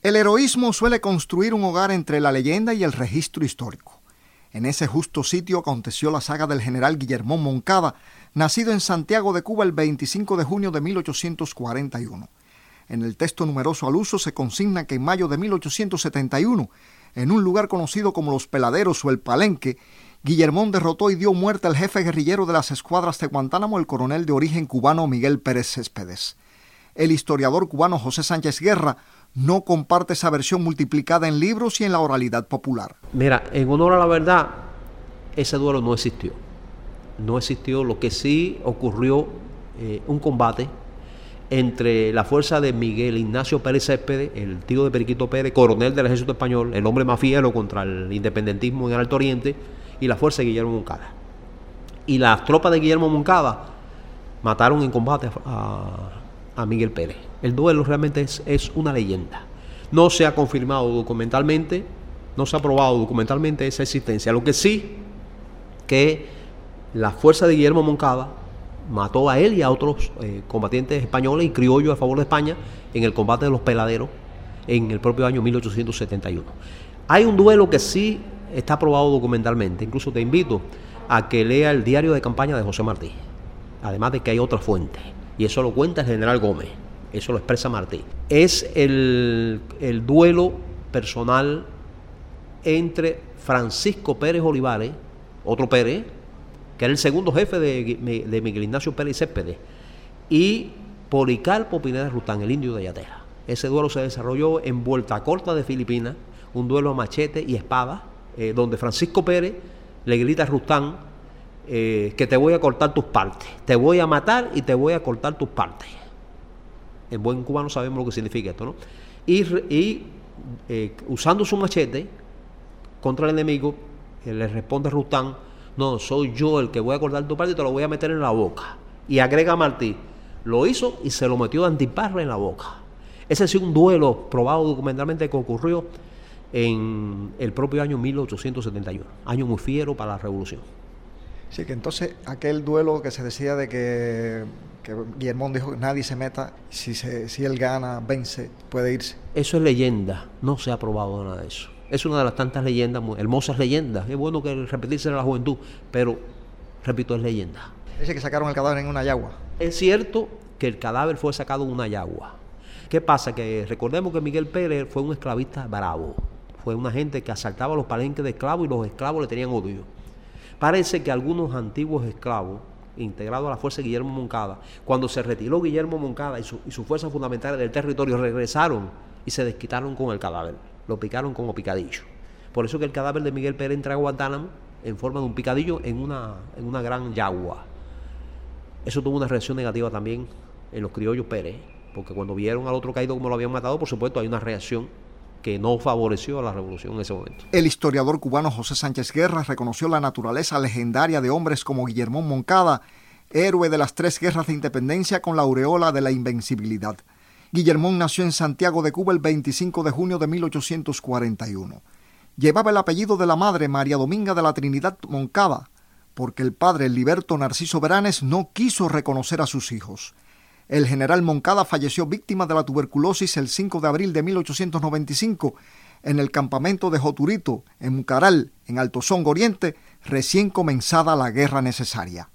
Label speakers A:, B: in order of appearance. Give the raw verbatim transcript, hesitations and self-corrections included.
A: El heroísmo suele construir un hogar entre la leyenda y el registro histórico. En ese justo sitio aconteció la saga del general Guillermón Moncada, nacido en Santiago de Cuba el veinticinco de junio de mil ochocientos cuarenta y uno. En el texto numeroso al uso se consigna que en mayo de mil ochocientos setenta y uno, en un lugar conocido como Los Peladeros o El Palenque, Guillermón derrotó y dio muerte al jefe guerrillero de las escuadras de Guantánamo, el coronel de origen cubano Miguel Pérez Céspedes. El historiador cubano José Sánchez Guerra no comparte esa versión multiplicada en libros y en la oralidad popular.
B: Mira, en honor a la verdad, ese duelo no existió. No existió. Lo que sí ocurrió, eh, un combate entre la fuerza de Miguel Ignacio Pérez Céspedes, el tío de Periquito Pérez, coronel del ejército español, el hombre más fiero contra el independentismo en el Alto Oriente, y la fuerza de Guillermo Moncada. Y las tropas de Guillermo Moncada mataron en combate a, a Miguel Pérez. El duelo realmente es, es una leyenda. No se ha confirmado documentalmente, no se ha probado documentalmente esa existencia. Lo que sí, que la fuerza de Guillermo Moncada mató a él y a otros eh, combatientes españoles y criollos a favor de España en el combate de Los Peladeros en el propio año mil ochocientos setenta y uno. Hay un duelo que sí está probado documentalmente. Incluso te invito a que lea el diario de campaña de José Martí, además de que hay otra fuente, y eso lo cuenta el general Gómez, eso lo expresa Martí. Es el, el duelo personal entre Francisco Pérez Olivares, otro Pérez, que era el segundo jefe de, de Miguel Ignacio Pérez Céspedes, y Policarpo Pineda Rustán, el indio de Ayatera. Ese duelo se desarrolló en Vuelta Corta de Filipinas, un duelo a machete y espada, eh, donde Francisco Pérez le grita a Rustán eh, que te voy a cortar tus partes, te voy a matar y te voy a cortar tus partes. En buen cubano sabemos lo que significa esto, ¿no? Y, y eh, usando su machete contra el enemigo, eh, le responde Rustán: no, soy yo el que voy a cortar tu parte y te lo voy a meter en la boca. Y agrega Martí, lo hizo y se lo metió de antiparra en la boca. Ese es un duelo probado documentalmente que ocurrió en el propio año mil ochocientos setenta y uno, año muy fiero para la revolución.
A: Sí, que entonces aquel duelo que se decía de que, que Guillermón dijo que nadie se meta, si, se, si él gana, vence, puede irse.
B: Eso es leyenda, no se ha probado nada de eso. Es una de las tantas leyendas, hermosas leyendas. Es bueno que repetirse en la juventud, pero, repito, es leyenda.
A: Dice que sacaron el cadáver en una yagua.
B: Es cierto que el cadáver fue sacado en una yagua. ¿Qué pasa? Que recordemos que Miguel Pérez fue un esclavista bravo. Fue una gente que asaltaba los palenques de esclavos y los esclavos le tenían odio. Parece que algunos antiguos esclavos, integrados a la fuerza de Guillermo Moncada, cuando se retiró Guillermo Moncada y, su, y sus fuerzas fundamentales del territorio, regresaron y se desquitaron con el cadáver. Lo picaron como picadillo. Por eso que el cadáver de Miguel Pérez entra a Guantánamo en forma de un picadillo en una, en una gran yagua. Eso tuvo una reacción negativa también en los criollos Pérez, porque cuando vieron al otro caído como lo habían matado, por supuesto hay una reacción que no favoreció a la revolución en ese momento.
A: El historiador cubano José Sánchez Guerra reconoció la naturaleza legendaria de hombres como Guillermón Moncada, héroe de las tres guerras de independencia con la aureola de la invencibilidad. Guillermón nació en Santiago de Cuba el veinticinco de junio de mil ochocientos cuarenta y uno. Llevaba el apellido de la madre María Dominga de la Trinidad Moncada, porque el padre, el liberto Narciso Beranes, no quiso reconocer a sus hijos. El general Moncada falleció víctima de la tuberculosis el cinco de abril de mil ochocientos noventa y cinco en el campamento de Joturito, en Mucaral, en Alto Songo Oriente, recién comenzada la guerra necesaria.